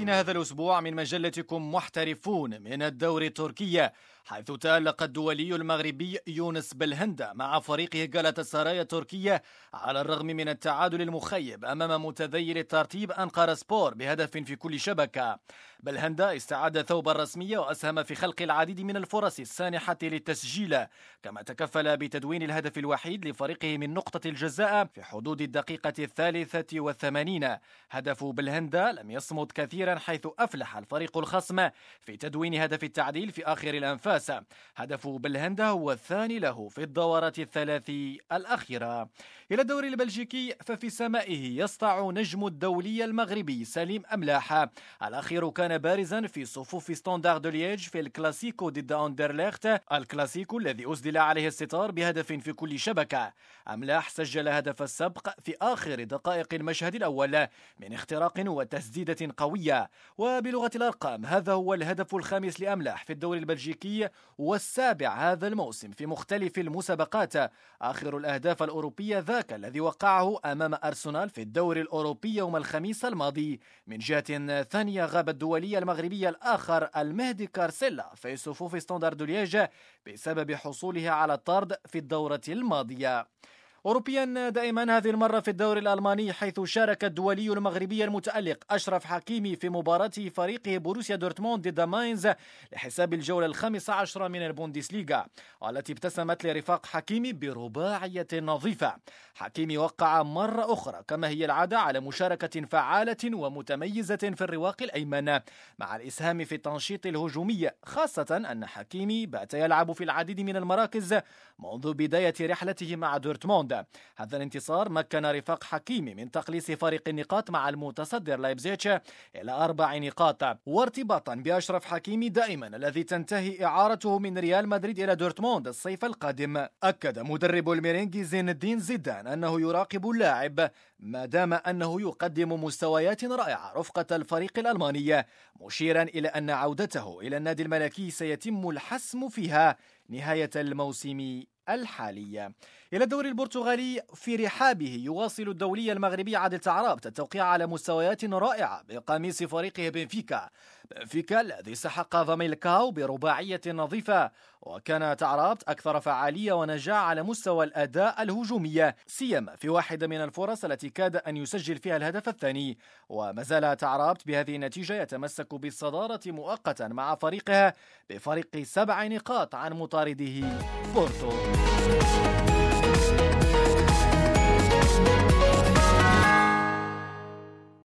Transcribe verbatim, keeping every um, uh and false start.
حلقتنا هذا الأسبوع من مجلتكم محترفون من الدوري التركي، حيث تألق الدولي المغربي يونس بلهندة مع فريقه جالاتا سراي التركية على الرغم من التعادل المخيب أمام متذيل الترتيب أنقرة سبور بهدف في كل شبكة. بلهندة استعاد ثوب الرسمية وأسهم في خلق العديد من الفرص السانحة للتسجيل، كما تكفل بتدوين الهدف الوحيد لفريقه من نقطة الجزاء في حدود الدقيقة الثالثة والثمانين. هدف بلهندة لم يصمد كثيرا، حيث أفلح الفريق الخصم في تدوين هدف التعديل في آخر الأنفاس. هدف بلهندة هو الثاني له في الدورات الثلاث الأخيرة. إلى الدوري البلجيكي، ففي سمائه يسطع نجم الدولي المغربي سليم أملاح. الأخير كان بارزا في صفوف ستاندارد لييج في الكلاسيكو ضد أندرليخت، الكلاسيكو الذي أسدل عليه الستار بهدف في كل شبكة. أملاح سجل هدف السبق في آخر دقائق المشهد الأول من اختراق وتسديدة قوية. وبلغة الأرقام، هذا هو الهدف الخامس لأملاح في الدوري البلجيكي والسابع هذا الموسم في مختلف المسابقات. آخر الأهداف الأوروبية ذاك الذي وقعه أمام أرسنال في الدوري الأوروبي يوم الخميس الماضي. من جهة ثانية، غاب الدولي المغربي الآخر المهدي كارسيلا في صفوف ستاندارد لييج بسبب حصوله على الطرد في الدورة الماضية. أوروبيا دائما، هذه المرة في الدوري الألماني، حيث شارك الدولي المغربي المتألق أشرف حكيمي في مباراة فريقه بوروسيا دورتموند ضد ماينز لحساب الجولة الخامسة عشرة من البوندسليغا، والتي ابتسمت لرفاق حكيمي برباعية نظيفة. حكيمي وقع مرة أخرى كما هي العادة على مشاركة فعالة ومتميزة في الرواق الأيمن مع الإسهام في التنشيط الهجومي، خاصة أن حكيمي بات يلعب في العديد من المراكز منذ بداية رحلته مع دورتموند. هذا الانتصار مكن رفاق حكيمي من تقليص فريق النقاط مع المتصدر لايبزيتش إلى أربع نقاط. وارتباطا بأشرف حكيمي دائما الذي تنتهي إعارته من ريال مدريد إلى دورتموند الصيف القادم، أكد مدرب الميرينغي زين الدين زيدان أنه يراقب اللاعب ما دام أنه يقدم مستويات رائعة رفقة الفريق الألماني، مشيرا إلى أن عودته إلى النادي الملكي سيتم الحسم فيها نهاية الموسم الحالية. إلى الدوري البرتغالي، في رحابه يواصل الدولي المغربي عادل تعرابت التوقيع على مستويات رائعة بقميص فريقه بنفيكا. بنفيكا الذي سحق فاميلكاو برباعية نظيفة، وكان تعرابت أكثر فعالية ونجاح على مستوى الأداء الهجومي، سيما في واحدة من الفرص التي كاد أن يسجل فيها الهدف الثاني. وما زال تعرابت بهذه النتيجة يتمسك بالصدارة مؤقتا مع فريقها بفريق سبع نقاط عن مطارده بورتو.